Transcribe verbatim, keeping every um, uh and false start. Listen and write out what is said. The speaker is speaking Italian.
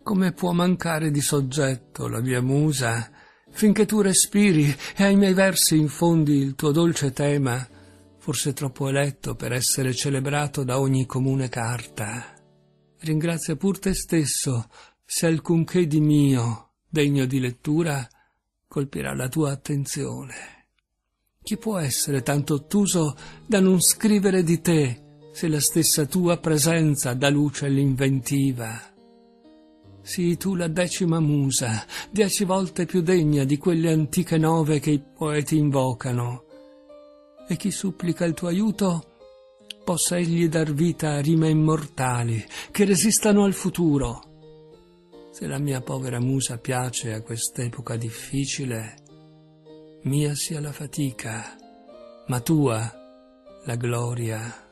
come può mancare di soggetto la mia musa, finché tu respiri e ai miei versi infondi il tuo dolce tema, forse troppo eletto per essere celebrato da ogni comune carta. Ringrazia pur te stesso se alcunché di mio, degno di lettura, colpirà la tua attenzione. Chi può essere tanto ottuso da non scrivere di te, se la stessa tua presenza dà luce all'inventiva? Sii tu la decima musa, dieci volte più degna di quelle antiche nove che i poeti invocano, e chi supplica il tuo aiuto possa egli dar vita a rime immortali che resistano al futuro. Se la mia povera musa piace a quest'epoca difficile, mia sia la fatica, ma tua la gloria.